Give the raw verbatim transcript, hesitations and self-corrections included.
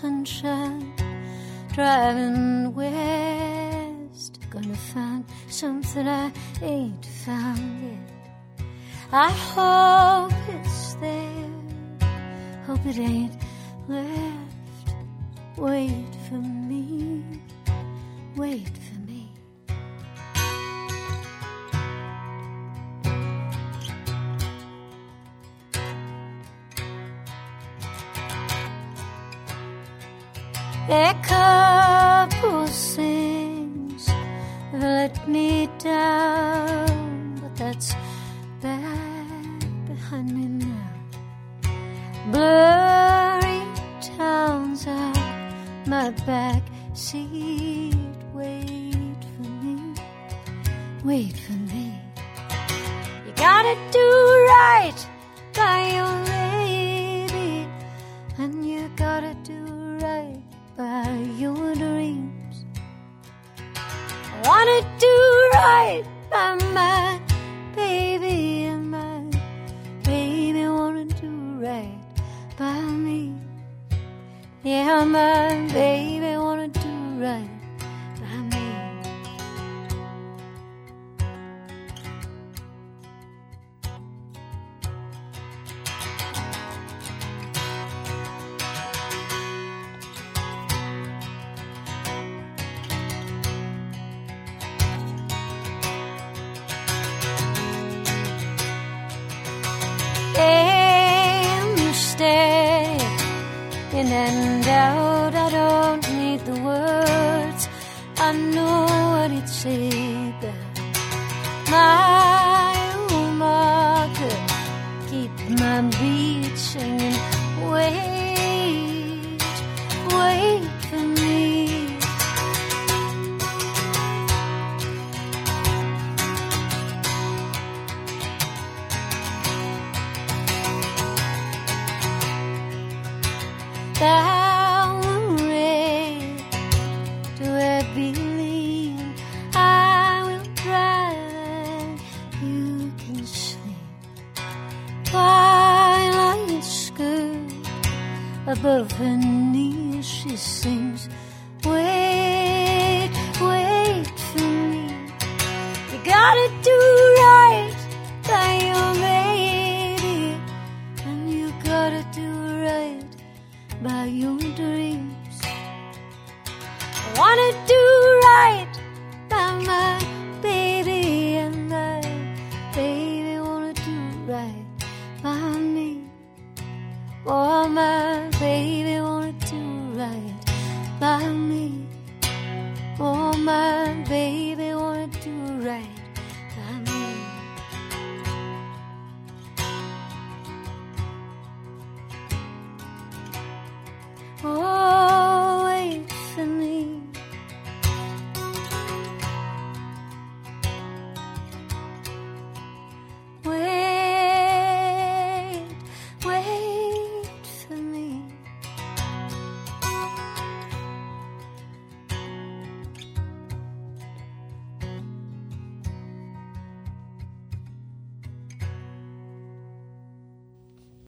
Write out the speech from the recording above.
sunshine, driving west, gonna find something I ain't found yet. I hope it's there, hope it ain't left. Wait for me, wait for me. A couple things have let me down, but that's back behind me now. Blurry towns out my back seat. Wait for me, wait for me. You gotta do right by your lady, and you gotta do right by your dreams. I wanna do right by my baby, and my baby wanna do right by me. Yeah, my baby wanna do right by me. In and out, I don't need the words, I know what it says. My own marker, keep my beat singing. Wait, wait for me. Thou ray, do I believe I will drive and you can sleep. Twilight skirt above her knees, she sings. Wait, wait for me. You gotta do right by your lady, and you gotta do right by your dreams. I wanna do right by my baby, and my baby wanna do right by me. Oh, my baby wanna do right by me. Oh, my baby wanna do right by me.